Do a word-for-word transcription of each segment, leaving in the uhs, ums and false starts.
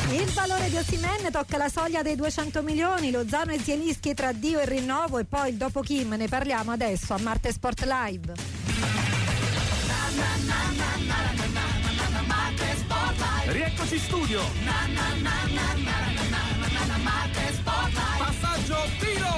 Il valore di Osimhen tocca la soglia dei duecento milioni, Lozano e Zielinski tra Dio e rinnovo, e poi il dopo Kim, ne parliamo adesso a Marte Sport Live. Rieccoci in studio. Passaggio, tiro.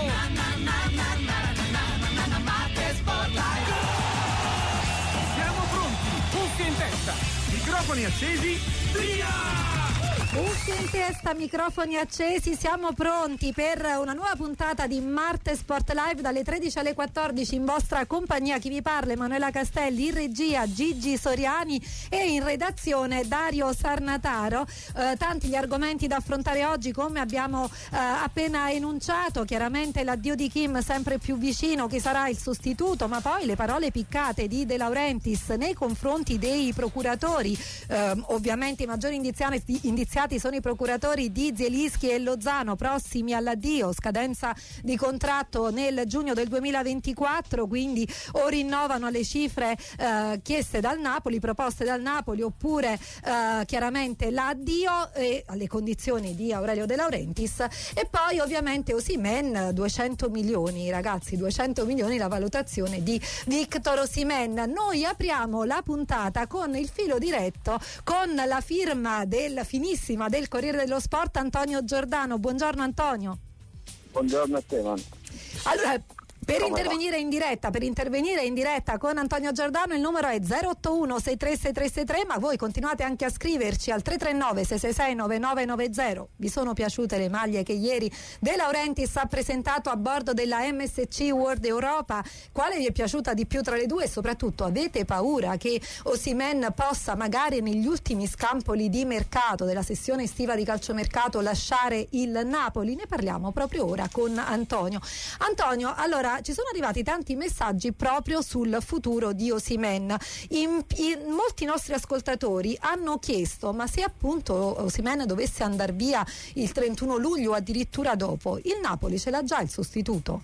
Siamo pronti, cuffie in testa, microfoni accesi, via! Cuffie in testa, microfoni accesi, siamo pronti per una nuova puntata di Marte Sport Live dalle tredici alle quattordici in vostra compagnia. Chi vi parla Emanuela Castelli, in regia Gigi Soriani e in redazione Dario Sarnataro. Eh, tanti gli argomenti da affrontare oggi, come abbiamo eh, appena enunciato, chiaramente l'addio di Kim sempre più vicino, chi sarà il sostituto, ma poi le parole piccate di De Laurentiis nei confronti dei procuratori. Eh, ovviamente i maggiori indiziati, indiziati sono i procuratori di Zielinski e Lozano, prossimi all'addio, scadenza di contratto nel giugno del duemilaventiquattro, quindi o rinnovano le cifre eh, chieste dal Napoli, proposte dal Napoli, oppure eh, chiaramente l'addio e alle condizioni di Aurelio De Laurentiis. E poi ovviamente Osimhen, duecento milioni, ragazzi, duecento milioni la valutazione di Victor Osimhen. Noi apriamo la puntata con il filo diretto, con la firma del finissima del Corriere dello Sport, Antonio Giordano. Buongiorno Antonio. Buongiorno a te, man. Allora, per Come intervenire va? in diretta, per intervenire in diretta con Antonio Giordano, il numero è zero otto uno sei tre sei tre sei tre, ma voi continuate anche a scriverci al tre tre nove sei sei sei nove nove nove zero. Vi sono piaciute le maglie che ieri De Laurentiis ha presentato a bordo della M S C World Europa? Quale vi è piaciuta di più tra le due? E soprattutto, avete paura che Osimhen possa magari negli ultimi scampoli di mercato della sessione estiva di calciomercato lasciare il Napoli? Ne parliamo proprio ora con Antonio. Antonio, allora, ci sono arrivati tanti messaggi proprio sul futuro di Osimhen. In, in, molti nostri ascoltatori hanno chiesto: ma se appunto Osimhen dovesse andare via il trentuno luglio o addirittura dopo, il Napoli ce l'ha già il sostituto?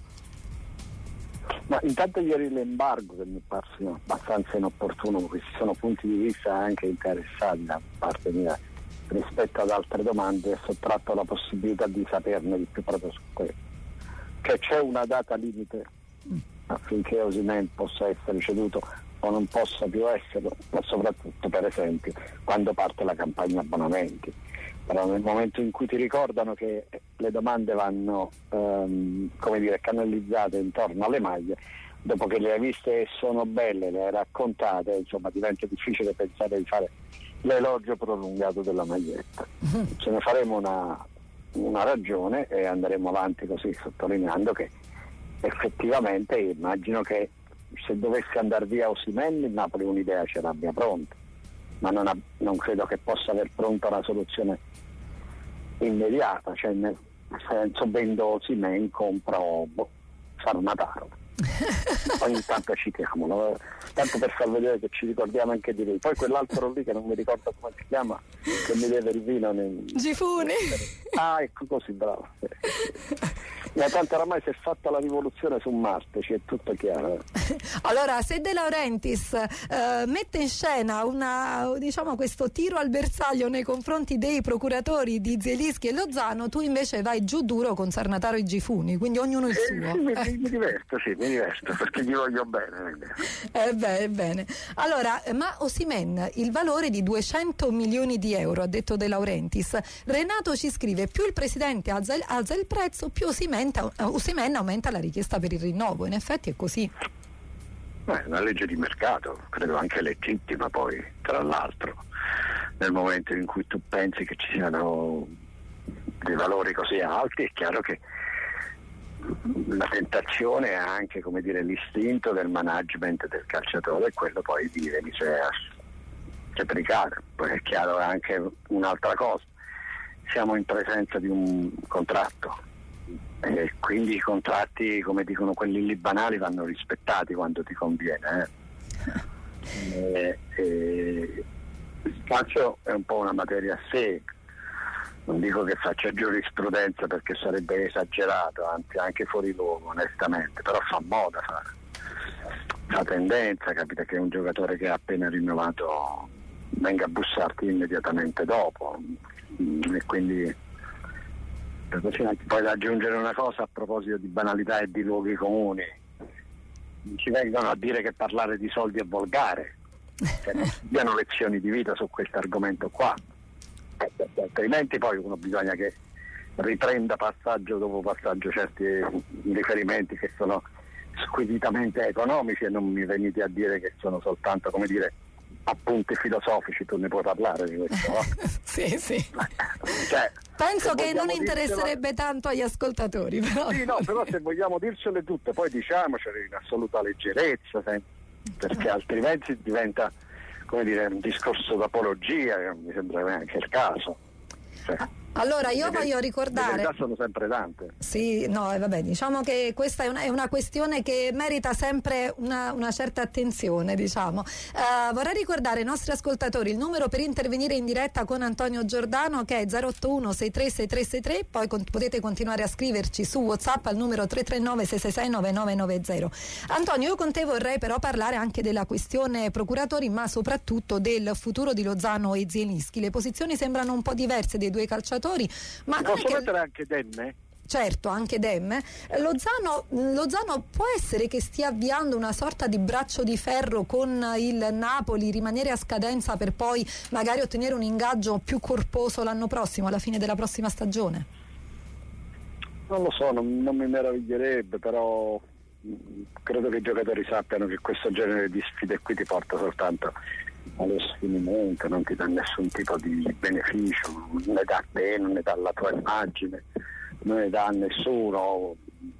Ma intanto ieri l'embargo, che mi pare abbastanza inopportuno, perché ci sono punti di vista anche interessati da parte mia rispetto ad altre domande, ha sottratto la possibilità di saperne di più proprio su questo. Che c'è una data limite affinché Osimhen possa essere ceduto o non possa più esserlo, ma soprattutto per esempio quando parte la campagna abbonamenti. Però nel momento in cui ti ricordano che le domande vanno ehm, come dire canalizzate intorno alle maglie, dopo che le hai viste e sono belle, le hai raccontate, insomma diventa difficile pensare di fare l'elogio prolungato della maglietta. Ce ne faremo una una ragione e andremo avanti così, sottolineando che effettivamente immagino che se dovesse andare via Osimhen il Napoli un'idea ce l'abbia pronta, ma non, ha, non credo che possa aver pronta una soluzione immediata, cioè nel senso vendo Osimhen compro boh, Sarnataro. Ogni tanto citiamolo, tanto per far vedere che ci ricordiamo anche di lui. Poi quell'altro lì che non mi ricordo come si chiama, che mi deve il vino nel... Gifuni. Ah, ecco, così, bravo. Ma tanto oramai si è fatta la rivoluzione su Marte, ci è tutto chiaro. Allora, se De Laurentiis eh, mette in scena una, diciamo, questo tiro al bersaglio nei confronti dei procuratori di Zielinski e Lozano, tu invece vai giù duro con Sarnataro e Gifuni, quindi ognuno il Eh, suo. sì, mi, Eh. mi diverto, sì, mi diverto, perché gli voglio bene. Eh beh, bene. Allora, ma Osimhen, il valore di duecento milioni di euro, ha detto De Laurentiis. Renato ci scrive: più il presidente alza il, alza il prezzo, più Osimhen, Osimhen aumenta la richiesta per il rinnovo. In effetti è così. Beh, è una legge di mercato, credo anche legittima poi, tra l'altro, nel momento in cui tu pensi che ci siano dei valori così alti, è chiaro che la tentazione è anche, come dire, l'istinto del management del calciatore è quello poi di venire a replicare. Poi è chiaro anche un'altra cosa: siamo in presenza di un contratto e quindi i contratti, come dicono quelli lì banali, vanno rispettati quando ti conviene. Eh. E, e, il calcio è un po' una materia a sé. Non dico che faccia giurisprudenza perché sarebbe esagerato, anzi anche fuori luogo onestamente, però fa moda, fa, fa tendenza, capita che un giocatore che ha appena rinnovato venga a bussarti immediatamente dopo. e quindi poi da aggiungere una cosa a proposito di banalità e di luoghi comuni, ci vengono a dire che parlare di soldi è volgare, cioè, diano lezioni di vita su questo argomento qua, altrimenti poi uno bisogna che riprenda passaggio dopo passaggio certi riferimenti che sono squisitamente economici, e non mi venite a dire che sono soltanto, come dire, appunti filosofici. Tu ne puoi parlare di questo, no? Sì, sì. Cioè, penso che non dircelo... interesserebbe tanto agli ascoltatori, però. Sì, no, però se vogliamo dircele tutte, poi diciamocele in assoluta leggerezza, perché altrimenti diventa, come dire, un discorso d'apologia, che mi sembra neanche il caso. Cioè, allora io le, voglio ricordare, le verità sono sempre tante. Sì, no, eh, vabbè, diciamo che questa è una, è una questione che merita sempre una, una certa attenzione, diciamo. Uh, vorrei ricordare ai nostri ascoltatori il numero per intervenire in diretta con Antonio Giordano, che è zero otto uno sei tre sei tre sei tre, poi con, potete continuare a scriverci su WhatsApp al numero tre tre nove sei sei sei nove nove nove zero. Antonio, io con te vorrei però parlare anche della questione procuratori, ma soprattutto del futuro di Lozano e Zielinski. Le posizioni sembrano un po' diverse dei due calciatori, ma non posso è che... mettere anche Demme? Certo, anche Demme. Lozano, Lozano può essere che stia avviando una sorta di braccio di ferro con il Napoli, rimanere a scadenza per poi magari ottenere un ingaggio più corposo l'anno prossimo, alla fine della prossima stagione? Non lo so, non, non mi meraviglierebbe, però credo che i giocatori sappiano che questo genere di sfide qui ti porta soltanto allo sfinimento, non ti dà nessun tipo di beneficio, non ne dà a te, non ne dà alla tua immagine, non ne dà a nessuno.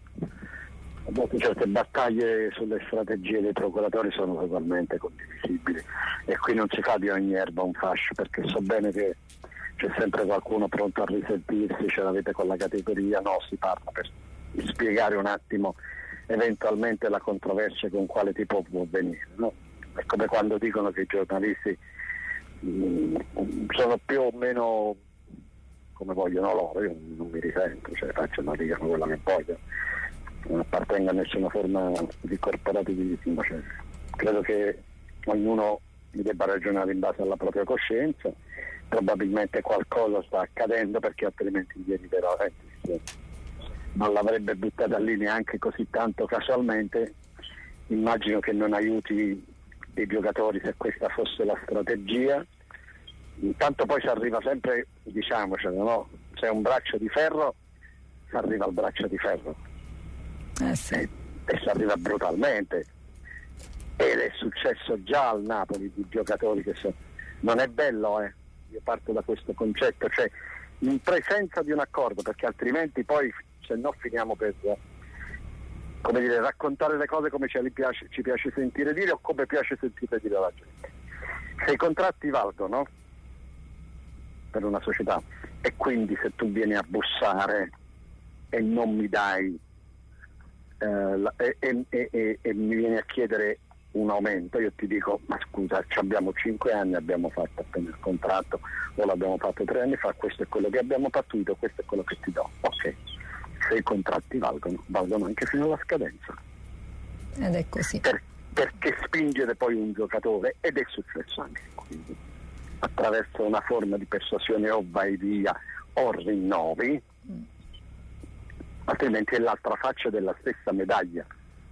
A volte certe battaglie sulle strategie dei procuratori sono totalmente condivisibili, e qui non si fa di ogni erba un fascio, perché so bene che c'è sempre qualcuno pronto a risentirsi, ce l'avete con la categoria, no, si parla per spiegare un attimo eventualmente la controversia con quale tipo può venire, no? È come quando dicono che i giornalisti mh, sono più o meno come vogliono loro. Io non mi risento, cioè facciano, dicano quello che vogliono, non appartengo a nessuna forma di corporativismo, cioè, credo che ognuno mi debba ragionare in base alla propria coscienza. Probabilmente qualcosa sta accadendo, perché altrimenti ieri veramente non l'avrebbe buttata lì neanche così tanto casualmente. Immagino che non aiuti i giocatori se questa fosse la strategia. Intanto poi si arriva sempre, diciamocelo, no? C'è un braccio di ferro, si arriva al braccio di ferro, eh sì. e, e si arriva brutalmente, ed è successo già al Napoli di giocatori che sono... non è bello, eh? Io parto da questo concetto, cioè in presenza di un accordo, perché altrimenti poi se no finiamo per, come dire, raccontare le cose come ci piace, ci piace sentire dire, o come piace sentire dire alla gente. Se i contratti valgono per una società, e quindi se tu vieni a bussare e non mi dai eh, la, e, e, e, e mi vieni a chiedere un aumento, io ti dico: ma scusa, abbiamo cinque anni, abbiamo fatto appena il contratto, o l'abbiamo fatto tre anni fa, questo è quello che abbiamo pattuito, questo è quello che ti do. Ok, se i contratti valgono, valgono anche fino alla scadenza. Ed è così. Per, perché spingere poi un giocatore, ed è successo anche qui, attraverso una forma di persuasione, o vai via o rinnovi, mm. altrimenti è l'altra faccia della stessa medaglia.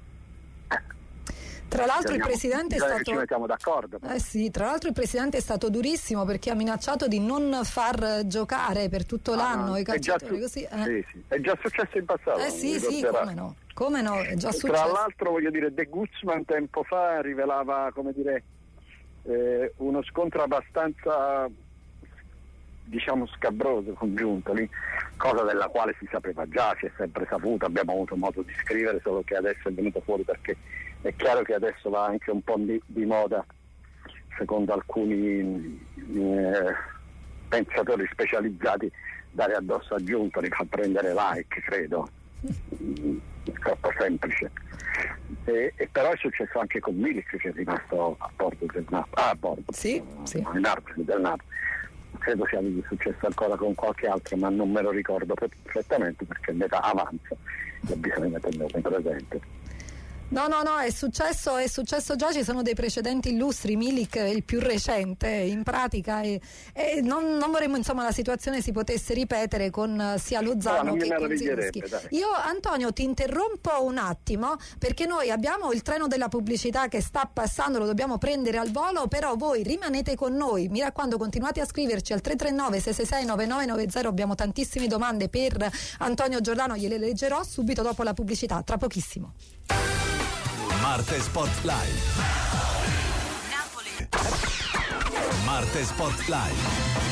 Tra l'altro il presidente è stato... ci mettiamo d'accordo. Eh sì, tra l'altro il presidente è stato durissimo, perché ha minacciato di non far giocare per tutto ah, l'anno i calciatori, su- così. Eh. Sì, sì. È già successo in passato. Eh sì, sì, come no. Come no, è già successo. Tra l'altro voglio dire, De Guzman tempo fa rivelava, come dire, eh, uno scontro abbastanza, diciamo, scabroso con Giuntoli, cosa della quale si sapeva già, si è sempre saputo, abbiamo avuto modo di scrivere, solo che adesso è venuto fuori perché è chiaro che adesso va anche un po' di, di moda, secondo alcuni eh, pensatori specializzati, dare addosso a Giuntoli, fa prendere like, credo. È troppo semplice. E, e però è successo anche con Milik, che è rimasto a bordo del Napoli. Ah, a bordo. Sì, sì. In arbitro del Napoli. Credo sia successo ancora con qualche altro, ma non me lo ricordo perfettamente, perché l'età avanza e bisogna tenerlo presente. No, no, no, è successo, è successo già, ci sono dei precedenti illustri, Milik è il più recente in pratica e, e non, non vorremmo insomma la situazione si potesse ripetere con sia Lozano no, che con Zielinski. Io Antonio ti interrompo un attimo perché noi abbiamo il treno della pubblicità che sta passando, lo dobbiamo prendere al volo, però voi rimanete con noi, mi raccomando continuate a scriverci al tre tre nove sei sei sei nove nove nove zero, abbiamo tantissime domande per Antonio Giordano, gliele leggerò subito dopo la pubblicità, tra pochissimo. Marte Sport Live. Napoli. Marte Sport Live.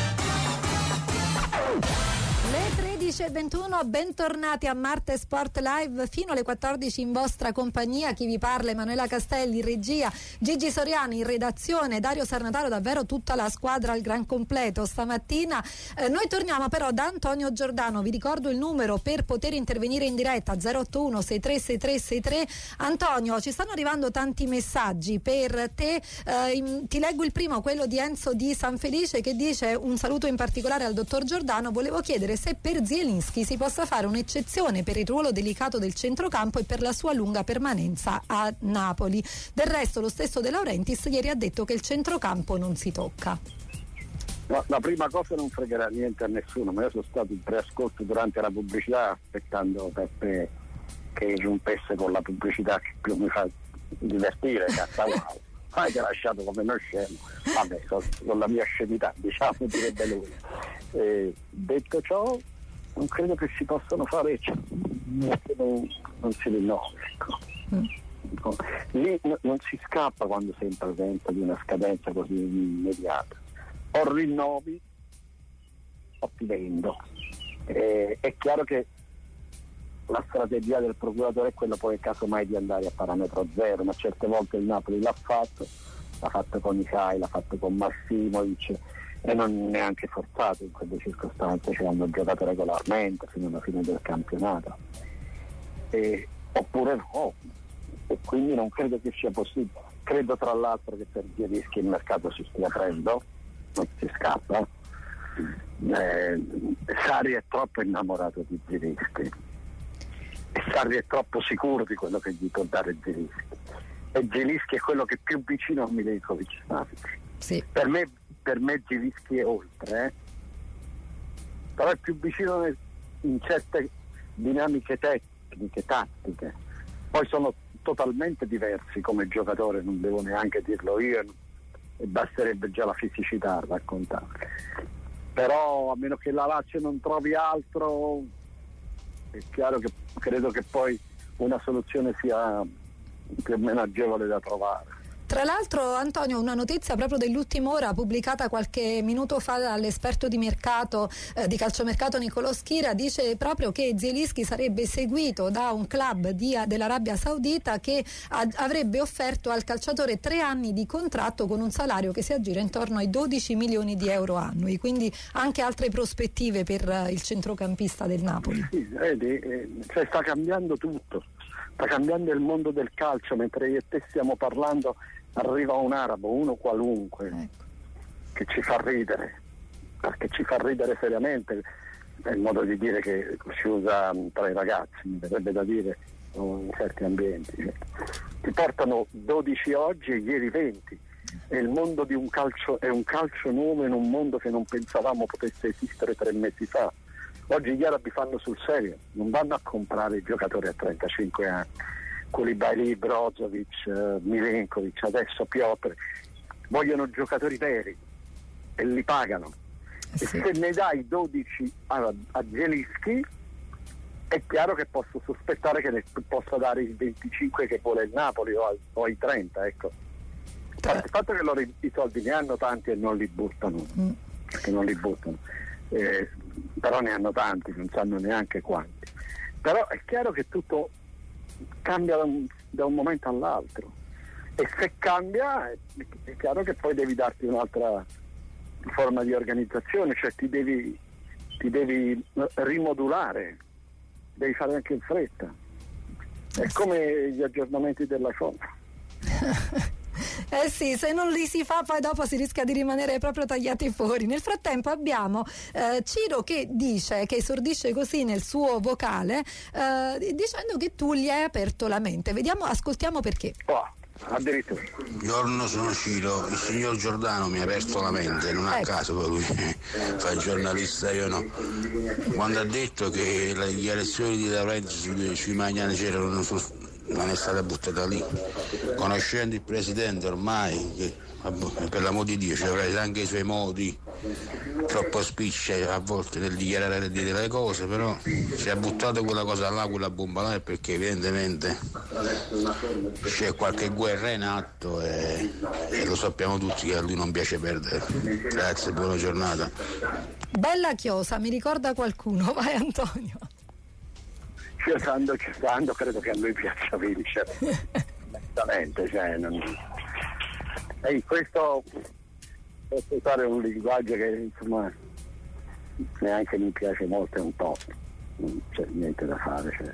Le tredici e ventuno, bentornati a Marte Sport Live fino alle quattordici in vostra compagnia. Chi vi parla Emanuela Castelli, regia, Gigi Soriani in redazione, Dario Sarnataro, davvero tutta la squadra al gran completo stamattina. Eh, noi torniamo però da Antonio Giordano, vi ricordo il numero per poter intervenire in diretta zero otto uno sei tre sei tre sei tre. Antonio, ci stanno arrivando tanti messaggi per te, eh, in, ti leggo il primo, quello di Enzo di San Felice che dice un saluto in particolare al dottor Giordano, volevo chiedere se per Zielinski si possa fare un'eccezione per il ruolo delicato del centrocampo e per la sua lunga permanenza a Napoli. Del resto lo stesso De Laurentiis ieri ha detto che il centrocampo non si tocca. No, la prima cosa non fregherà niente a nessuno, ma io sono stato in preascolto durante la pubblicità aspettando Peppe che irrompesse con la pubblicità che più mi fa divertire, cazzo wow. Avete lasciato come uno scemo, vabbè, con, con la mia scemità, diciamo, direbbe lui. Eh, detto ciò, non credo che si possano fare, cioè, non, non si rinnova, ecco. Mm. No, lì no, non si scappa quando sei in presenza di una scadenza così immediata. O rinnovi o ti vendo. Eh, è chiaro che la strategia del procuratore è quella poi casomai di andare a parametro zero, ma certe volte il Napoli l'ha fatto, l'ha fatto con Isai, l'ha fatto con Massimovic e non neanche forzato in quelle circostanze, cioè hanno giocato regolarmente fino alla fine del campionato. E, oppure no, e quindi non credo che sia possibile. Credo tra l'altro che per Zielinski il mercato si stia aprendo, non si scappa. Eh, Sarri è troppo innamorato di Zielinski e Sarri è troppo sicuro di quello che gli può dare Zielinski e Zielinski è quello che è più vicino a Milinkovic-Savic. Sì. Per me, per me Zielinski è oltre, eh? Però è più vicino in certe dinamiche tecniche, tattiche. Poi sono totalmente diversi come giocatore, non devo neanche dirlo io, e basterebbe già la fisicità a raccontare. Però a meno che la Lazio non trovi altro, è chiaro che credo che poi una soluzione sia più o meno agevole da trovare. Tra l'altro, Antonio, una notizia proprio dell'ultima ora pubblicata qualche minuto fa dall'esperto di mercato eh, di calciomercato Nicolò Schira dice proprio che Zielinski sarebbe seguito da un club di, dell'Arabia Saudita che a, avrebbe offerto al calciatore tre anni di contratto con un salario che si aggira intorno ai dodici milioni di euro annui, quindi anche altre prospettive per eh, il centrocampista del Napoli. Sì, vedi, eh, cioè sta cambiando tutto, sta cambiando il mondo del calcio, mentre io e te stiamo parlando arriva un arabo, uno qualunque, ecco, che ci fa ridere, perché ci fa ridere seriamente, è il modo di dire che si usa tra i ragazzi, mi verrebbe da dire, in certi ambienti. Ti portano dodici oggi e ieri venti, è il mondo di un calcio, è un calcio nuovo in un mondo che non pensavamo potesse esistere tre mesi fa. Oggi gli arabi fanno sul serio, non vanno a comprare i giocatori a trentacinque anni. Koulibaly, Brozovic, uh, Milinkovic, adesso Piotr, vogliono giocatori veri e li pagano. Sì. E se ne dai dodici a, a Zielinski è chiaro che posso sospettare che ne possa dare i venticinque che vuole il Napoli o, al, o i trenta, ecco. Il fatto che loro i, i soldi ne hanno tanti e non li buttano, mm. perché non li buttano, eh, però ne hanno tanti, non sanno neanche quanti. Però è chiaro che tutto cambia da un, da un momento all'altro e se cambia è, è chiaro che poi devi darti un'altra forma di organizzazione, cioè ti devi, ti devi rimodulare, devi fare anche in fretta, è come gli aggiornamenti della cosa. Eh sì, se non li si fa poi dopo si rischia di rimanere proprio tagliati fuori. Nel frattempo abbiamo eh, Ciro che dice, che esordisce così nel suo vocale, eh, dicendo che tu gli hai aperto la mente. Vediamo, ascoltiamo perché. Oh, addirittura. Buongiorno, sono Ciro. Il signor Giordano mi ha aperto la mente, non a Ecco. caso, poi lui fa il giornalista, io no. Quando ha detto che le dichiarazioni di Laurenti sui, sui Magnani c'erano, non, sono, non è stata buttata lì. Conoscendo il presidente ormai, che, per l'amor di Dio, ci avrà anche i suoi modi troppo spicci a volte nel dichiarare e dire le cose, però se ha buttato quella cosa là, quella bomba là, è perché evidentemente c'è qualche guerra in atto e, e lo sappiamo tutti che a lui non piace perdere. Grazie, buona giornata. Bella chiosa, mi ricorda qualcuno. Vai Antonio. Io stando, stando credo che a lui piaccia vincere. Onestamente, cioè, non... E questo posso usare un linguaggio che insomma neanche mi piace molto, è un po', non c'è niente da fare, cioè.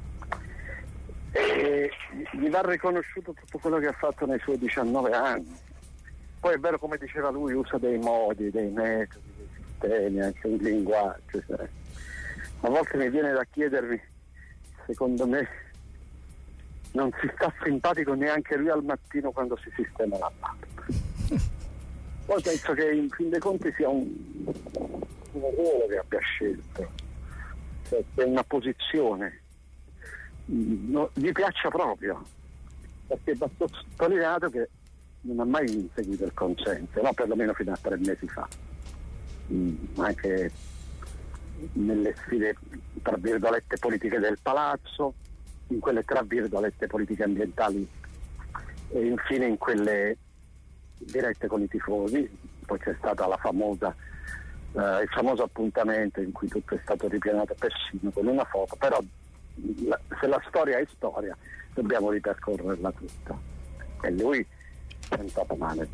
E gli va riconosciuto tutto quello che ha fatto nei suoi diciannove anni. Poi è vero, come diceva lui, usa dei modi, dei metodi, dei sistemi, anche un linguaggio, cioè. A volte mi viene da chiedermi, secondo me non si sta simpatico neanche lui al mattino quando si sistema la barba. Poi penso che in fin dei conti sia un, un ruolo che abbia scelto, cioè è una posizione, no, gli piaccia proprio, perché va sottolineato che non ha mai inseguito il consenso, no, perlomeno fino a tre mesi fa, mm, anche nelle sfide tra virgolette politiche del palazzo, in quelle tra virgolette politiche ambientali e infine in quelle dirette con i tifosi. Poi c'è stata la famosa eh, il famoso appuntamento in cui tutto è stato ripianato persino con una foto, però la, se la storia è storia dobbiamo ripercorrerla tutta e lui è andato male.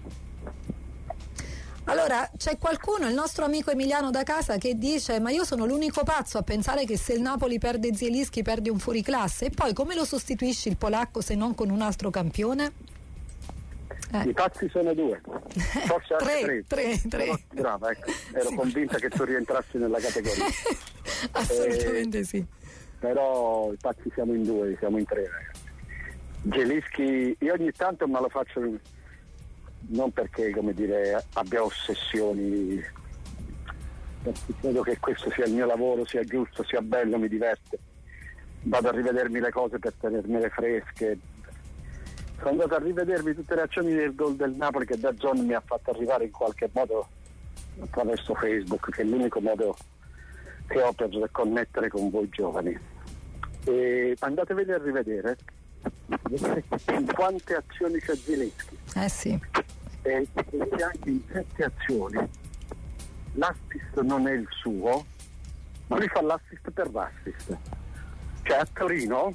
Allora c'è qualcuno, il nostro amico Emiliano da casa, che dice: ma io sono l'unico pazzo a pensare che se il Napoli perde Zielinski perde un fuoriclasse, e poi come lo sostituisci il polacco se non con un altro campione? Eh. I pazzi sono due, forse anche tre, tre, tre. Però, brava, ecco, ero sì. convinta che tu rientrassi nella categoria. Assolutamente eh, sì. Però i pazzi siamo in due, siamo in tre, ragazzi. Zielinski, io ogni tanto me lo faccio, non perché, come dire, abbia ossessioni, perché credo che questo sia il mio lavoro, sia giusto, sia bello, mi diverte, vado a rivedermi le cose per tenermele fresche. Sono andato a rivedermi tutte le azioni del gol del Napoli che DAZN mi ha fatto arrivare in qualche modo attraverso Facebook, che è l'unico modo che ho per connettere con voi giovani, e andatevi a rivedere in quante azioni c'è Zielinski. Eh sì. E anche in sette azioni l'assist non è il suo, ma lui fa l'assist per l'assist. Cioè a Torino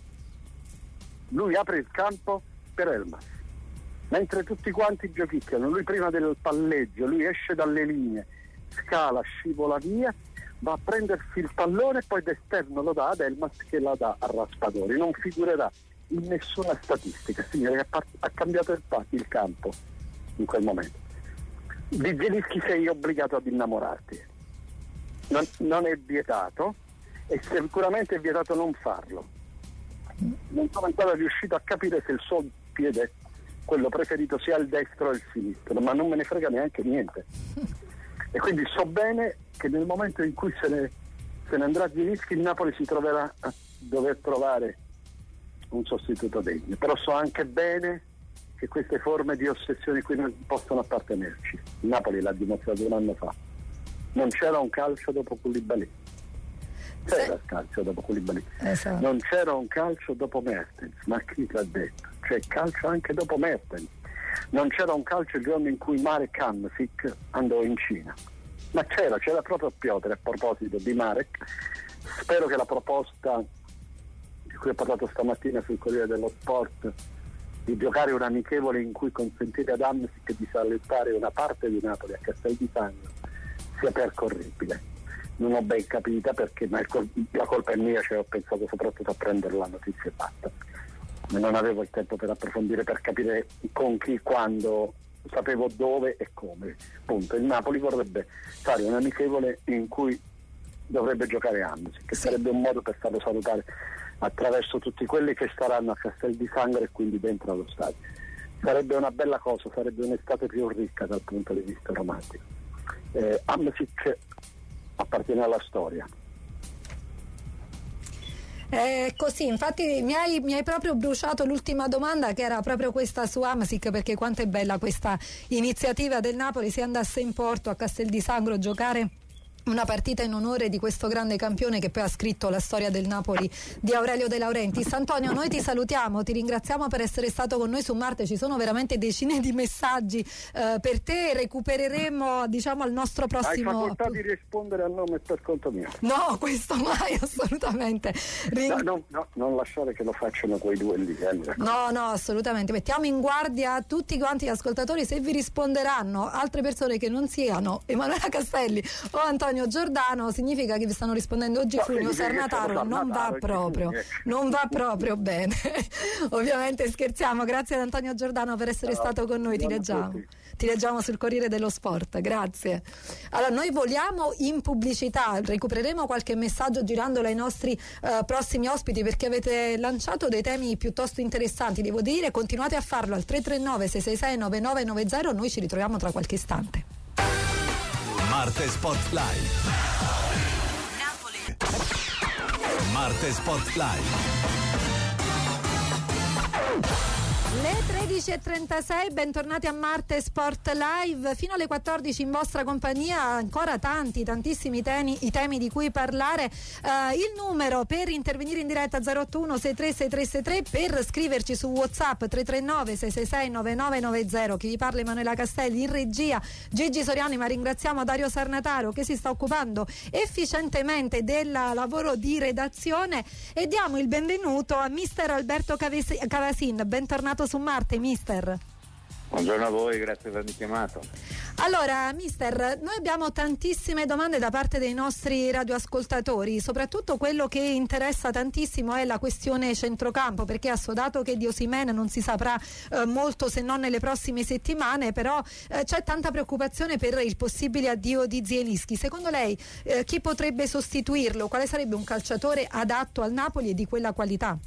lui apre il campo per Elmas, mentre tutti quanti giochicchiano, lui prima del palleggio, lui esce dalle linee, scala, scivola via, va a prendersi il pallone e poi d'esterno lo dà ad Elmas che la dà a Raspadori. Non figurerà in nessuna statistica, signore, che ha cambiato il, il campo in quel momento. Di Zielinski sei obbligato ad innamorarti, non, non è vietato, e sicuramente è vietato non farlo. Non sono ancora riuscito a capire se il suo piede, quello preferito, sia il destro o il sinistro, ma non me ne frega neanche niente. E quindi so bene che nel momento in cui se ne, se ne andrà Zielinski, il Napoli si troverà a dover trovare un sostituto degno. Però so anche bene che queste forme di ossessioni qui non possono appartenerci. Il Napoli l'ha dimostrato un anno fa. Non c'era un calcio dopo Koulibaly. C'era il calcio dopo Koulibaly. Esatto. Non c'era un calcio dopo Mertens, ma chi l'ha detto? C'è calcio anche dopo Mertens. Non c'era un calcio il giorno in cui Marek Hamsik andò in Cina, ma c'era, c'era proprio Piotr. A proposito di Marek, spero che la proposta di cui ho parlato stamattina sul Corriere dello Sport, di giocare un amichevole in cui consentire ad Hamsik di salutare una parte di Napoli a Castel di Sangro, sia percorribile. Non ho ben capita perché, ma col- la colpa è mia, cioè ho pensato soprattutto a prendere la notizia e basta. non avevo il tempo per approfondire, per capire con chi, quando, sapevo dove e come. Punto. Il Napoli vorrebbe fare un amichevole in cui dovrebbe giocare Hamsik, che sì. sarebbe un modo per farlo salutare attraverso tutti quelli che staranno a Castel di Sangro e quindi dentro allo stadio. Sarebbe una bella cosa, sarebbe un'estate più ricca dal punto di vista romantico. Eh, Hamsik appartiene alla storia. Eh, così, infatti mi hai, mi hai proprio bruciato l'ultima domanda, che era proprio questa su Hamsik, perché quanto è bella questa iniziativa del Napoli, se andasse in porto a Castel di Sangro a giocare una partita in onore di questo grande campione che poi ha scritto la storia del Napoli, di Aurelio De Laurentiis. Antonio, noi ti salutiamo, ti ringraziamo per essere stato con noi su Marte, ci sono veramente decine di messaggi eh, per te, recupereremo diciamo al nostro prossimo... Hai facoltà di rispondere a nome e per conto mio. No, questo mai, assolutamente. Ring... No, no, no, non lasciare che lo facciano quei due lì. Eh, no, no, assolutamente. Mettiamo in guardia tutti quanti gli ascoltatori, se vi risponderanno altre persone che non siano Emanuela Castelli o Antonio Giordano, significa che vi stanno rispondendo oggi. No, Funio Sarnataro non va proprio non va proprio bene. Ovviamente scherziamo. Grazie ad Antonio Giordano per essere no, stato con noi, ti leggiamo ti leggiamo sul Corriere dello Sport, grazie. Allora, noi voliamo in pubblicità, recupereremo qualche messaggio girandolo ai nostri uh, prossimi ospiti, perché avete lanciato dei temi piuttosto interessanti, devo dire. Continuate a farlo al tre tre nove sei sei sei nove nove nove zero. Noi ci ritroviamo tra qualche istante. Marte Sport Live. Napoli. Marte Sport Live. Le tredici e trentasei, bentornati a Marte Sport Live, fino alle quattordici in vostra compagnia, ancora tanti, tantissimi temi, i temi di cui parlare. Uh, il numero per intervenire in diretta zero otto uno sei tre sei tre sei tre, per scriverci su WhatsApp tre tre nove sei sei sei nove nove nove zero. Chi vi parla Emanuela Castelli, in regia Gigi Soriani, ma ringraziamo Dario Sarnataro che si sta occupando efficientemente del lavoro di redazione, e diamo il benvenuto a mister Alberto Cavasin. Bentornato su Marte, mister. Buongiorno a voi, grazie per avermi chiamato. Allora, mister, noi abbiamo tantissime domande da parte dei nostri radioascoltatori, soprattutto quello che interessa tantissimo è la questione centrocampo, perché assodato che di Osimhen non si saprà eh, molto se non nelle prossime settimane, però eh, c'è tanta preoccupazione per il possibile addio di Zielinski. Secondo lei eh, chi potrebbe sostituirlo? Quale sarebbe un calciatore adatto al Napoli e di quella qualità?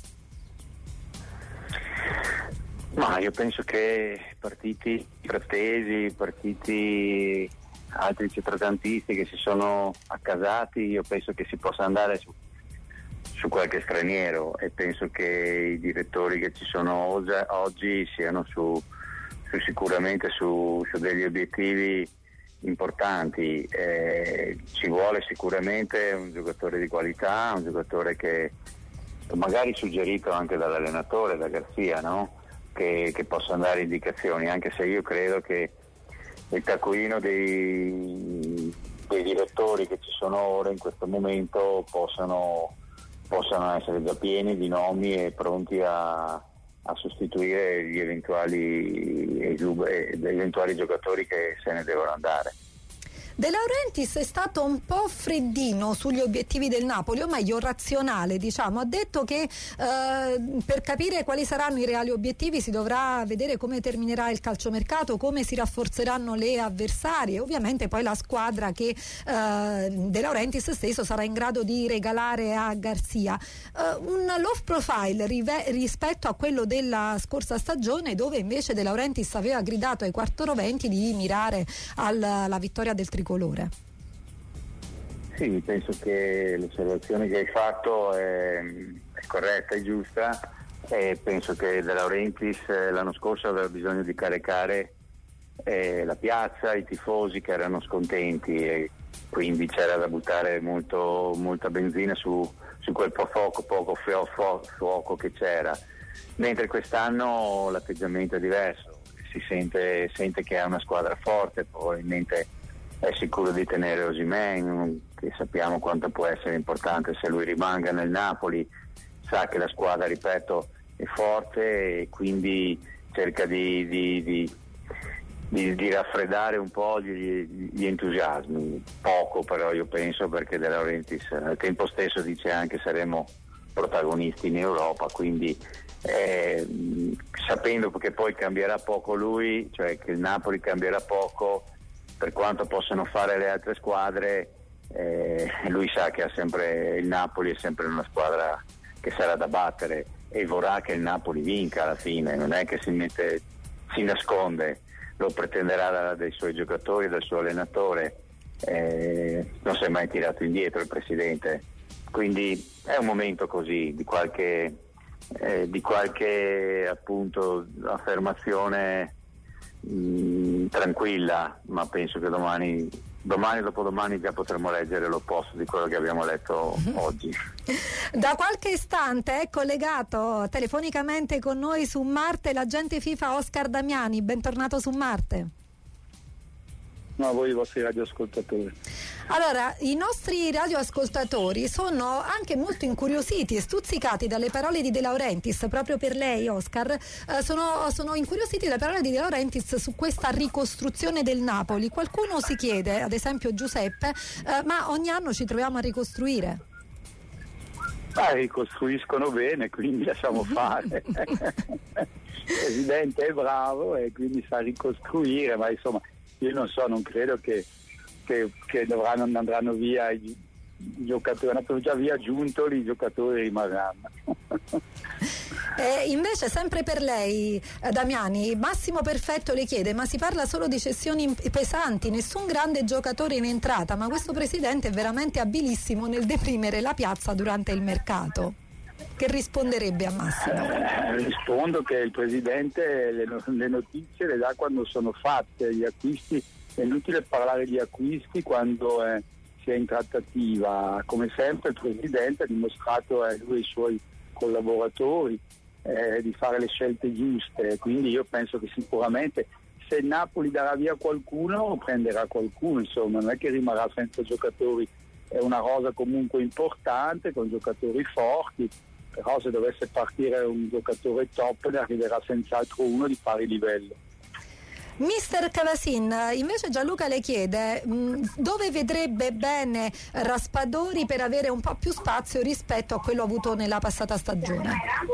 Ma io penso che partiti pretesi, partiti altri centrocampisti che si sono accasati, io penso che si possa andare su, su qualche straniero, e penso che i direttori che ci sono oggi siano su, su sicuramente su, su degli obiettivi importanti. Eh, ci vuole sicuramente un giocatore di qualità, un giocatore che magari suggerito anche dall'allenatore, da Garzia, no? Che, che possa dare indicazioni, anche se io credo che il taccuino dei, dei direttori che ci sono ora in questo momento possano, possano essere già pieni di nomi e pronti a, a sostituire gli eventuali, gli eventuali giocatori che se ne devono andare. De Laurentiis è stato un po' freddino sugli obiettivi del Napoli, o meglio razionale, diciamo. Ha detto che eh, per capire quali saranno i reali obiettivi si dovrà vedere come terminerà il calciomercato, come si rafforzeranno le avversarie, ovviamente poi la squadra che eh, De Laurentiis stesso sarà in grado di regalare a Garzia. Eh, un low profile rive- rispetto a quello della scorsa stagione, dove invece De Laurentiis aveva gridato ai quartoroventi di mirare alla, alla vittoria del tricolore. Sì, penso che l'osservazione che hai fatto è, è corretta e giusta, e penso che De Laurentiis l'anno scorso aveva bisogno di caricare eh, la piazza, i tifosi che erano scontenti, e quindi c'era da buttare molto, molta benzina su, su quel po' fuoco, poco fio, fo, fuoco che c'era, mentre quest'anno l'atteggiamento è diverso, si sente, sente che è una squadra forte, probabilmente è sicuro di tenere Osimhen, che sappiamo quanto può essere importante se lui rimanga nel Napoli, sa che la squadra, ripeto, è forte, e quindi cerca di, di, di, di, di raffreddare un po' gli, gli entusiasmi, poco però io penso, perché De Laurentiis al tempo stesso dice anche saremo protagonisti in Europa, quindi eh, sapendo che poi cambierà poco lui, cioè che il Napoli cambierà poco per quanto possano fare le altre squadre, eh, lui sa che ha sempre il Napoli è sempre una squadra che sarà da battere e vorrà che il Napoli vinca alla fine, non è che si mette, si nasconde, lo pretenderà da, dai suoi giocatori, dal suo allenatore, eh, non si è mai tirato indietro il presidente, quindi è un momento così di qualche, eh, di qualche appunto affermazione mh, tranquilla, ma penso che domani Domani dopodomani già potremo leggere l'opposto di quello che abbiamo letto oggi. Da qualche istante è collegato telefonicamente con noi su Marte l'agente FIFA Oscar Damiani. Bentornato su Marte. No, a voi i vostri radioascoltatori. Allora, i nostri radioascoltatori sono anche molto incuriositi e stuzzicati dalle parole di De Laurentiis, proprio per lei Oscar, eh, sono, sono incuriositi dalle parole di De Laurentiis su questa ricostruzione del Napoli. Qualcuno si chiede, ad esempio Giuseppe, eh, ma ogni anno ci troviamo a ricostruire? Ah, ricostruiscono bene, quindi lasciamo fare. Il presidente è bravo e quindi sa ricostruire, ma insomma io non so, non credo che Che, che dovranno, andranno via i, i giocatori, hanno già via Giuntoli, i giocatori rimarranno. Eh, invece sempre per lei eh, Damiani, Massimo Perfetto le chiede, ma si parla solo di cessioni pesanti, nessun grande giocatore in entrata, ma questo presidente è veramente abilissimo nel deprimere la piazza durante il mercato. Che risponderebbe a Massimo? Eh, rispondo che il presidente le, le notizie le dà quando sono fatte, gli acquisti. È inutile parlare di acquisti quando eh, si è in trattativa. Come sempre il Presidente ha dimostrato a eh, lui e i suoi collaboratori eh, di fare le scelte giuste, quindi io penso che sicuramente se il Napoli darà via qualcuno prenderà qualcuno, insomma non è che rimarrà senza giocatori, è una rosa comunque importante con giocatori forti, però se dovesse partire un giocatore top ne arriverà senz'altro uno di pari livello. Mister Cavasin, invece Gianluca le chiede mh, dove vedrebbe bene Raspadori per avere un po' più spazio rispetto a quello avuto nella passata stagione.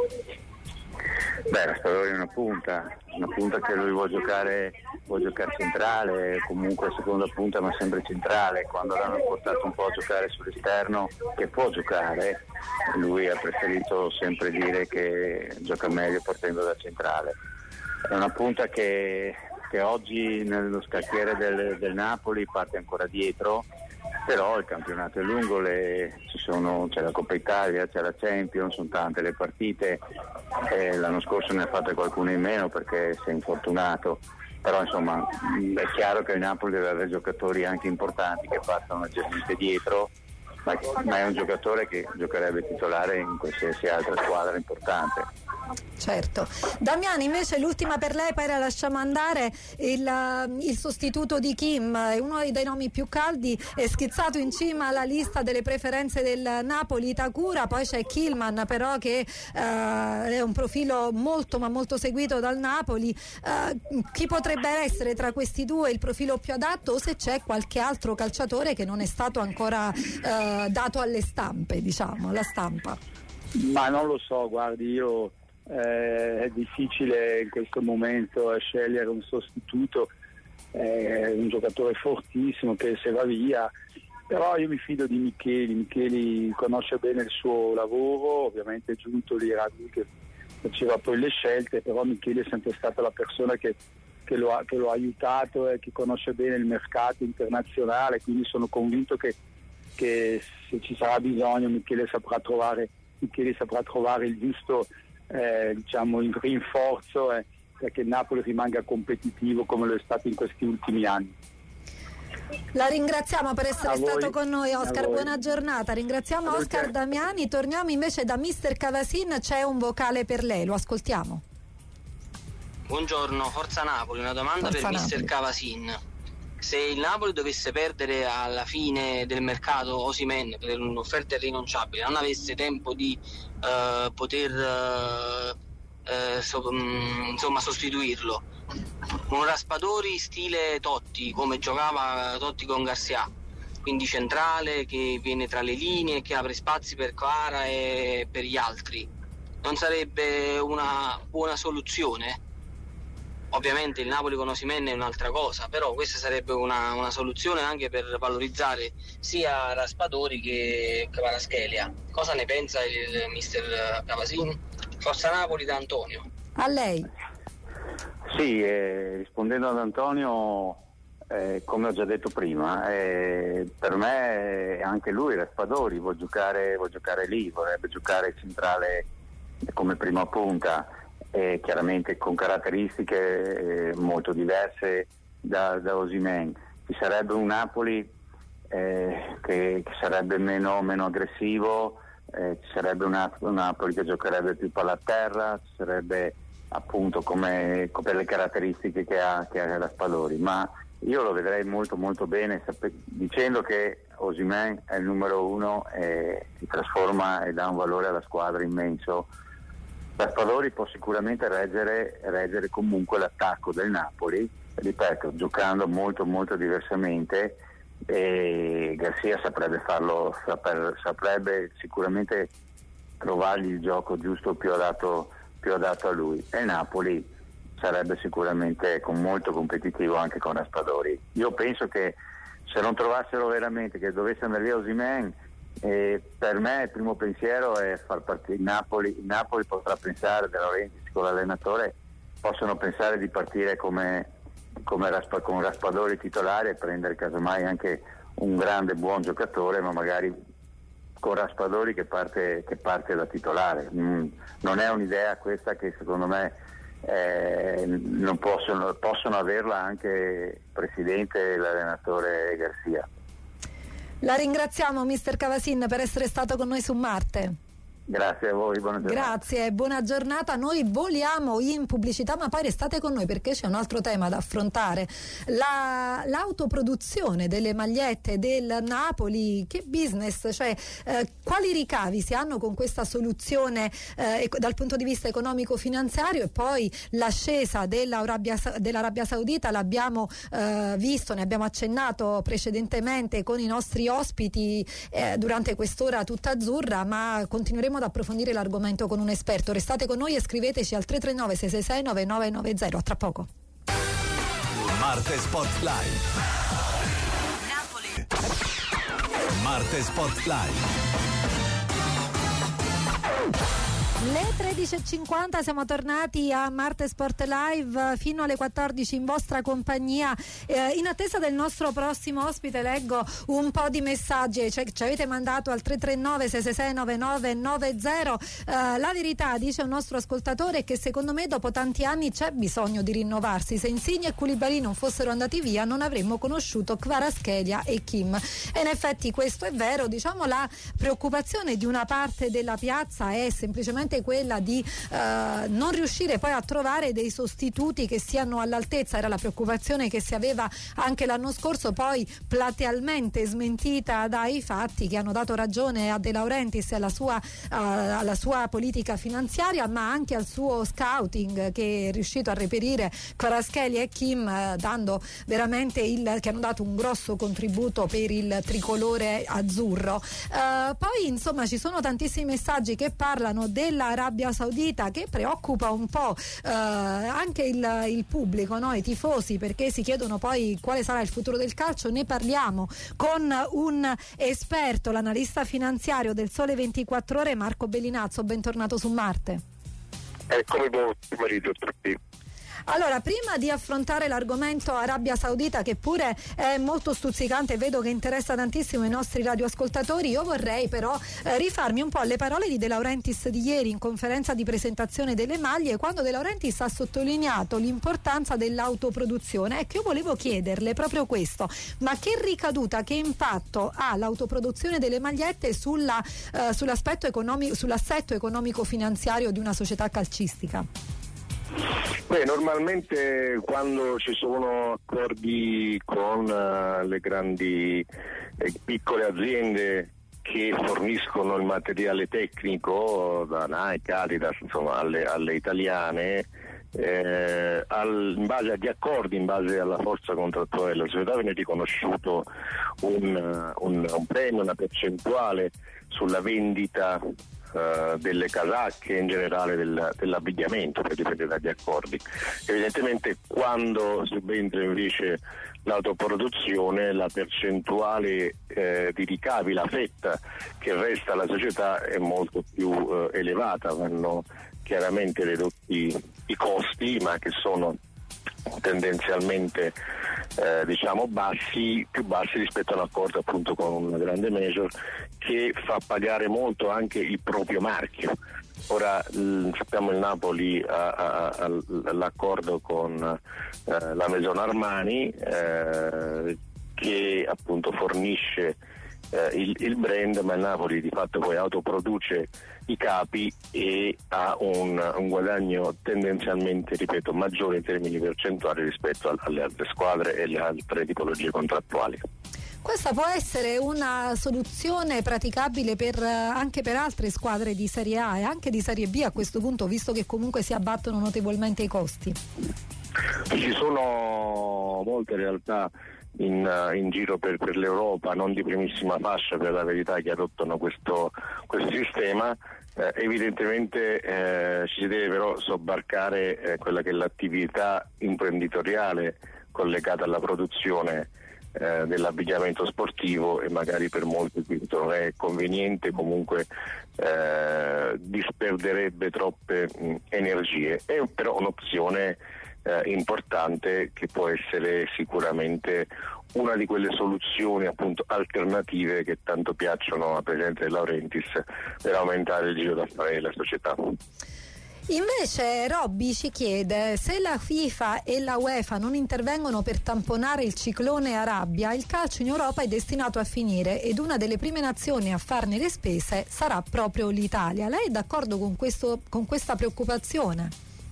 Beh, Raspadori è una punta, una punta che lui vuole giocare, vuole giocare centrale, comunque seconda punta ma sempre centrale. Quando l'hanno portato un po' a giocare sull'esterno, che può giocare, lui ha preferito sempre dire che gioca meglio partendo da centrale. È una punta che che oggi nello scacchiere del, del Napoli parte ancora dietro, però il campionato è lungo, le, ci sono, c'è la Coppa Italia, c'è la Champions, sono tante le partite, eh, l'anno scorso ne ha fatte qualcuno in meno perché si è infortunato, però insomma è chiaro che il Napoli deve avere giocatori anche importanti che passano leggermente dietro, ma, ma è un giocatore che giocherebbe titolare in qualsiasi altra squadra importante. Certo. Damiani, invece l'ultima per lei, poi la lasciamo andare. Il, il sostituto di Kim è uno dei nomi più caldi, è schizzato in cima alla lista delle preferenze del Napoli, Takura, poi c'è Kilman però che eh, è un profilo molto ma molto seguito dal Napoli. Eh, chi potrebbe essere tra questi due il profilo più adatto, o se c'è qualche altro calciatore che non è stato ancora eh, dato alle stampe, diciamo, alla stampa? Ma non lo so, guardi, io eh, è difficile in questo momento eh, scegliere un sostituto, eh, un giocatore fortissimo che se va via, però io mi fido di Micheli, Micheli conosce bene il suo lavoro, ovviamente Giuntoli era lui che faceva poi le scelte, però Micheli è sempre stata la persona che, che, lo, ha, che lo ha aiutato e che conosce bene il mercato internazionale, quindi sono convinto che, che se ci sarà bisogno Michele saprà trovare Michele saprà trovare il giusto eh, diciamo il rinforzo eh, perché il Napoli rimanga competitivo come lo è stato in questi ultimi anni. La ringraziamo per essere a stato voi, con noi Oscar, buona giornata. Ringraziamo a Oscar voi. Damiani. Torniamo invece da mister Cavasin, c'è un vocale per lei, lo ascoltiamo. Buongiorno, Forza Napoli, una domanda Forza per mister Napoli. Cavasin. Se il Napoli dovesse perdere alla fine del mercato Osimhen per un'offerta irrinunciabile, non avesse tempo di uh, poter uh, uh, so, um, insomma sostituirlo, un Raspadori stile Totti, come giocava Totti con Garcia, quindi centrale, che viene tra le linee, che apre spazi per Kvara e per gli altri. Non sarebbe una buona soluzione? Ovviamente il Napoli con Osimhen è un'altra cosa, però questa sarebbe una, una soluzione anche per valorizzare sia Raspadori che Kvaratskhelia. Cosa ne pensa il mister Kavasin? Forza Napoli da Antonio. A lei. Sì, eh, rispondendo ad Antonio, eh, come ho già detto prima, eh, per me eh, anche lui Raspadori vuole giocare, vuole giocare lì, vorrebbe giocare centrale come prima punta. Eh, chiaramente con caratteristiche eh, molto diverse da, da Osimhen. Ci sarebbe un Napoli eh, che, che sarebbe meno, meno aggressivo, eh, ci sarebbe una, un Napoli che giocherebbe più palla a terra, ci sarebbe appunto come, come per le caratteristiche che ha, che ha Raspadori, ma io lo vedrei molto molto bene sape- dicendo che Osimhen è il numero uno e si trasforma e dà un valore alla squadra immenso. Raspadori può sicuramente reggere, reggere comunque l'attacco del Napoli, ripeto, giocando molto molto diversamente, e Garcia saprebbe farlo, saper, saprebbe sicuramente trovargli il gioco giusto più adatto, più adatto a lui, e il Napoli sarebbe sicuramente con molto competitivo anche con Raspadori. Io penso che se non trovassero veramente, che dovesse andare via Osimhen, Eh, per me il primo pensiero è far partire il Napoli. Il Napoli potrà pensare, De Laurentiis con l'allenatore possono pensare di partire come, come Raspa, con Raspadori titolare e prendere casomai anche un grande buon giocatore, ma magari con Raspadori che parte, che parte da titolare. Mm, non è un'idea questa che secondo me eh, non possono, possono averla anche il presidente e l'allenatore Garcia. La ringraziamo mister Kavasin per essere stato con noi su Marte. Grazie a voi, buona giornata. Grazie, buona giornata. Noi voliamo in pubblicità, ma poi restate con noi perché c'è un altro tema da affrontare. La, l'autoproduzione delle magliette del Napoli, che business, cioè eh, quali ricavi si hanno con questa soluzione eh, dal punto di vista economico-finanziario, e poi l'ascesa dell'Arabia, dell'Arabia Saudita l'abbiamo eh, visto, ne abbiamo accennato precedentemente con i nostri ospiti eh, durante quest'ora tutta azzurra, ma continueremo ad approfondire l'argomento con un esperto. Restate con noi e scriveteci al tre tre nove sei sei sei nove nove nove zero. A tra poco. Marte Sport Live. Napoli. Marte Sport Live. Le tredici e cinquanta siamo tornati a Marte Sport Live fino alle quattordici in vostra compagnia. Eh, in attesa del nostro prossimo ospite leggo un po' di messaggi cioè, ci avete mandato al tre tre nove sei sei sei nove nove nove zero. Eh, la verità, dice un nostro ascoltatore, è che secondo me dopo tanti anni c'è bisogno di rinnovarsi. Se Insigne e Koulibaly non fossero andati via non avremmo conosciuto Kvaratskhelia e Kim, e in effetti questo è vero. Diciamo la preoccupazione di una parte della piazza è semplicemente quella di eh, non riuscire poi a trovare dei sostituti che siano all'altezza. Era la preoccupazione che si aveva anche l'anno scorso, poi platealmente smentita dai fatti che hanno dato ragione a De Laurentiis e alla sua, uh, alla sua politica finanziaria, ma anche al suo scouting, che è riuscito a reperire Kvaratskhelia e Kim, uh, dando veramente il, che hanno dato un grosso contributo per il tricolore azzurro. Uh, poi insomma ci sono tantissimi messaggi che parlano della Arabia Saudita, che preoccupa un po' eh, anche il, il pubblico, no? I tifosi, perché si chiedono poi quale sarà il futuro del calcio. Ne parliamo con un esperto, l'analista finanziario del Sole ventiquattro Ore, Marco Bellinazzo. Bentornato su Marte. Eccomi, buon pomeriggio a tutti. Allora, prima di affrontare l'argomento Arabia Saudita, che pure è molto stuzzicante e vedo che interessa tantissimo i nostri radioascoltatori, io vorrei però eh, rifarmi un po' alle parole di De Laurentiis di ieri in conferenza di presentazione delle maglie, quando De Laurentiis ha sottolineato l'importanza dell'autoproduzione. Ecco, io volevo chiederle proprio questo: ma che ricaduta, che impatto ha l'autoproduzione delle magliette sulla, eh, sull'aspetto economico, sull'assetto economico-finanziario di una società calcistica? Beh, normalmente quando ci sono accordi con uh, le grandi e piccole aziende che forniscono il materiale tecnico, da Nike, Adidas, insomma alle, alle italiane, eh, al, in base agli accordi, in base alla forza contrattuale della società, viene riconosciuto un, un, un premio, una percentuale sulla vendita uh, delle casacche, in generale del, dell'abbigliamento, che dipende dagli accordi. Evidentemente quando subentra invece l'autoproduzione, la percentuale eh, di ricavi, la fetta che resta alla società è molto più eh, elevata, vanno chiaramente ridotti i costi, ma che sono tendenzialmente eh, diciamo bassi, più bassi rispetto a un accordo appunto con una grande major che fa pagare molto anche il proprio marchio. Ora l- sappiamo il Napoli ha, ha, ha l'accordo con eh, la Maison Armani eh, che appunto fornisce eh, il, il brand, ma il Napoli di fatto poi autoproduce i capi e ha un, un guadagno tendenzialmente, ripeto, maggiore in termini percentuali rispetto a, alle altre squadre e alle altre tipologie contrattuali. Questa può essere una soluzione praticabile per, anche per altre squadre di Serie A e anche di Serie B a questo punto, visto che comunque si abbattono notevolmente i costi? Ci sono molte realtà in, in giro per, per l'Europa, non di primissima fascia per la verità, che adottano questo, questo sistema. Eh, evidentemente eh, ci si deve però sobbarcare eh, quella che è l'attività imprenditoriale collegata alla produzione eh, dell'abbigliamento sportivo, e magari per molti questo non è conveniente, comunque eh, disperderebbe troppe mh, energie. È però un'opzione eh, importante che può essere sicuramente una di quelle soluzioni appunto alternative che tanto piacciono al presidente De Laurentiis per aumentare il giro d'affari della società. Invece Robby ci chiede: se la FIFA e la UEFA non intervengono per tamponare il ciclone Arabia, il calcio in Europa è destinato a finire ed una delle prime nazioni a farne le spese sarà proprio l'Italia. Lei è d'accordo con questo, con questa preoccupazione?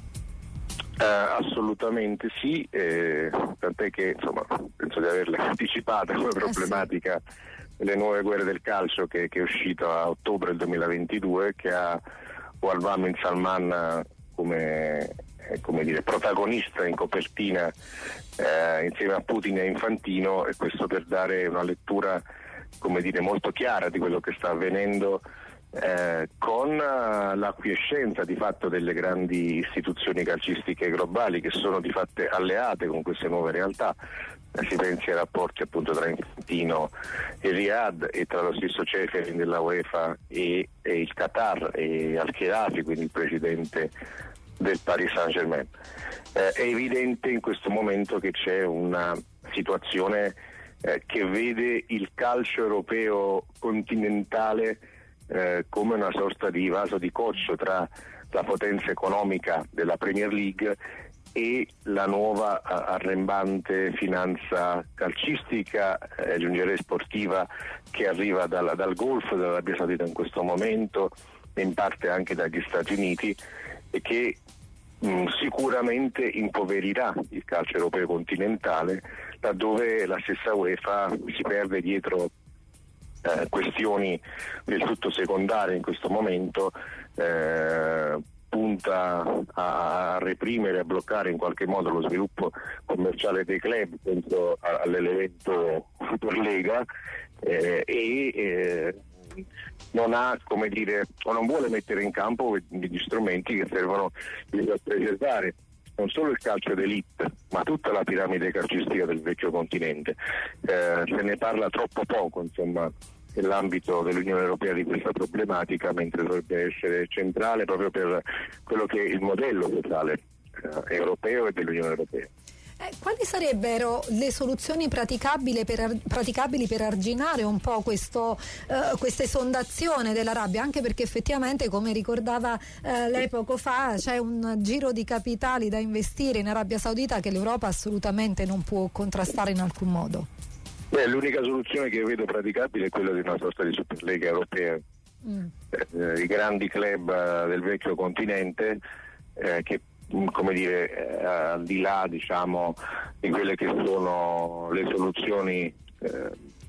Eh, assolutamente sì, eh, tant'è che insomma penso di averla anticipata come problematica delle nuove guerre del calcio che, che è uscito a ottobre del duemilaventidue, che ha Walid bin Salman come, eh, come dire, protagonista in copertina eh, insieme a Putin e Infantino, e questo per dare una lettura, come dire, molto chiara di quello che sta avvenendo Eh, con uh, l'acquiescenza di fatto delle grandi istituzioni calcistiche globali, che sono di fatto alleate con queste nuove realtà. Eh, si pensi ai rapporti appunto tra Infantino e Riyadh, e tra lo stesso Ceferin della UEFA e, e il Qatar, e Al-Khelafi, quindi il presidente del Paris Saint-Germain. Eh, è evidente in questo momento che c'è una situazione eh, che vede il calcio europeo continentale Eh, come una sorta di vaso di coccio tra la potenza economica della Premier League e la nuova a- arrembante finanza calcistica, eh, aggiungerei sportiva, che arriva dal, dal Golfo, dall'Arabia Saudita in questo momento, e in parte anche dagli Stati Uniti, e che mh, sicuramente impoverirà il calcio europeo continentale, laddove la stessa UEFA si perde dietro Eh, questioni del tutto secondarie in questo momento, eh, punta a, a reprimere, a bloccare in qualche modo lo sviluppo commerciale dei club, penso a, all'elemento Superlega, eh, e eh, non ha, come dire, o non vuole mettere in campo gli strumenti che servono per preservare non solo il calcio d'elite, ma tutta la piramide calcistica del vecchio continente. Eh, se ne parla troppo poco, insomma, nell'ambito dell'Unione Europea di questa problematica, mentre dovrebbe essere centrale proprio per quello che è il modello sociale eh, europeo e dell'Unione Europea. Eh, quali sarebbero le soluzioni praticabili per, praticabili per arginare un po' questo, eh, questa esondazione dell'Arabia? Anche perché effettivamente, come ricordava eh, lei poco fa, c'è un giro di capitali da investire in Arabia Saudita che l'Europa assolutamente non può contrastare in alcun modo. Beh, l'unica soluzione che io vedo praticabile è quella di una sorta di Superlega europea. Mm. Eh, i grandi club eh, del vecchio continente eh, che come dire, eh, al di là, diciamo, di quelle che sono le soluzioni eh,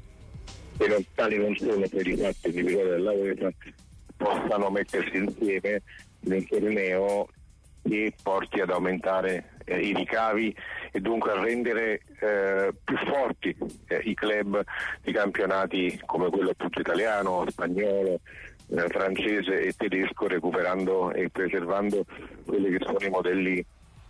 che non, tali non sono per i fatti individuali della UEFA, possano mettersi insieme nel torneo che porti ad aumentare eh, i ricavi e dunque a rendere eh, più forti eh, i club di campionati come quello appunto italiano, spagnolo, eh, francese e tedesco, recuperando e preservando quelli che sono i modelli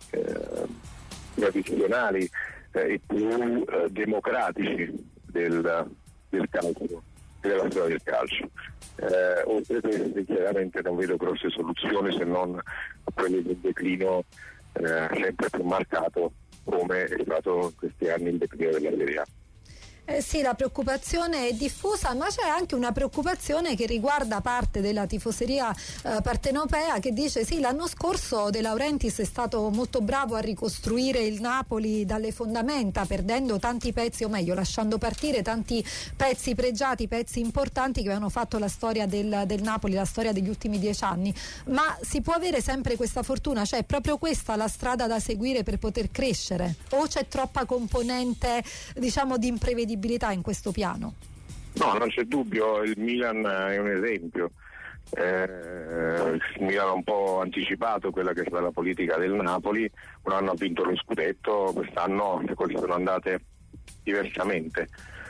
eh, tradizionali eh, e più eh, democratici del, del calcio, della storia del calcio. Eh, oltre a questo chiaramente non vedo grosse soluzioni se non quelle del declino eh, sempre più marcato come è stato in questi anni il declino della Serie A. Eh sì, la preoccupazione è diffusa, ma c'è anche una preoccupazione che riguarda parte della tifoseria eh, partenopea, che dice sì, l'anno scorso De Laurentiis è stato molto bravo a ricostruire il Napoli dalle fondamenta, perdendo tanti pezzi, o meglio lasciando partire tanti pezzi pregiati, pezzi importanti che avevano fatto la storia del, del Napoli, la storia degli ultimi dieci anni. Ma si può avere sempre questa fortuna? Cioè è proprio questa la strada da seguire per poter crescere? O c'è troppa componente, diciamo, di imprevedibilità in questo piano? No, non c'è dubbio, il Milan è un esempio. Eh, il Milan ha un po' anticipato quella che è stata la politica del Napoli, un anno ha vinto lo scudetto, quest'anno le cose sono andate diversamente.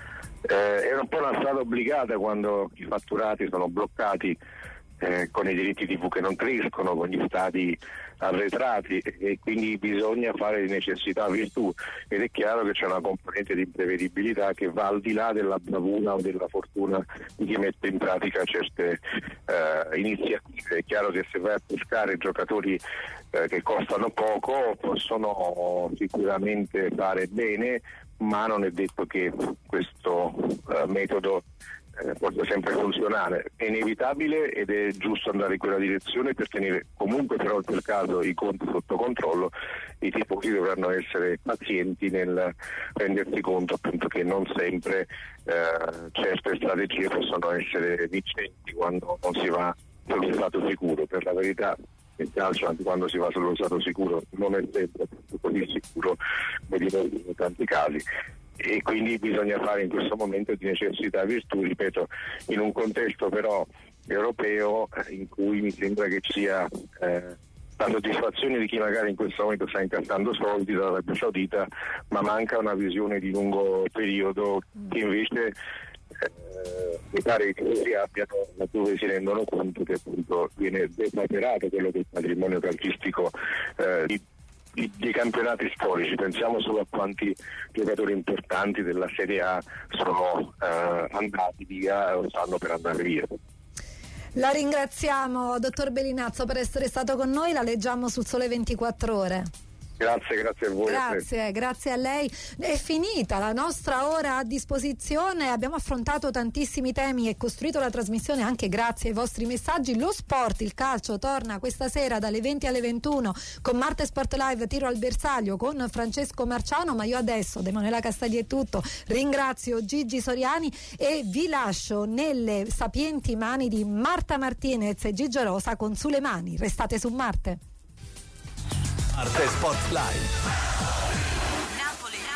Eh, era un po' una strada obbligata quando i fatturati sono bloccati eh, con i diritti tivù che non crescono, con gli stadi arretrati, e quindi bisogna fare di necessità virtù, ed è chiaro che c'è una componente di imprevedibilità che va al di là della bravura o della fortuna di chi mette in pratica certe eh, iniziative. È chiaro che se vai a pescare giocatori eh, che costano poco possono sicuramente fare bene, ma non è detto che questo eh, metodo Eh, possa sempre funzionare. È inevitabile ed è giusto andare in quella direzione per tenere comunque però in quel caso i conti sotto controllo. I tifosi dovranno essere pazienti nel rendersi conto appunto che non sempre eh, certe strategie possono essere vincenti quando non si va sullo stato sicuro. Per la verità il calcio, anche quando si va sullo stato sicuro, non è sempre così sicuro come in tanti casi, e quindi bisogna fare in questo momento di necessità virtù, ripeto, in un contesto però europeo in cui mi sembra che ci sia eh, la soddisfazione di chi magari in questo momento sta incassando soldi dall'Arabia Saudita, ma manca una visione di lungo periodo che invece eh, mi pare che si abbiano, laddove si rendono conto che appunto viene depaterato quello che è il patrimonio calcistico eh, di dei campionati storici. Pensiamo solo a quanti giocatori importanti della Serie A sono eh, andati via o stanno per andare via. La ringraziamo, dottor Bellinazzo, per essere stato con noi. La leggiamo sul Sole ventiquattro Ore. Grazie, grazie a voi. Grazie, grazie a lei. È finita la nostra ora a disposizione, abbiamo affrontato tantissimi temi e costruito la trasmissione anche grazie ai vostri messaggi. Lo sport, il calcio, torna questa sera dalle venti alle ventuno con Marte Sport Live Tiro al Bersaglio con Francesco Marciano, ma io adesso, da Emanuela Castelli è tutto, ringrazio Gigi Soriani e vi lascio nelle sapienti mani di Marta Martinez e Gigio Rosa con Sulle Mani. Restate su Marte. Marte Sport Live.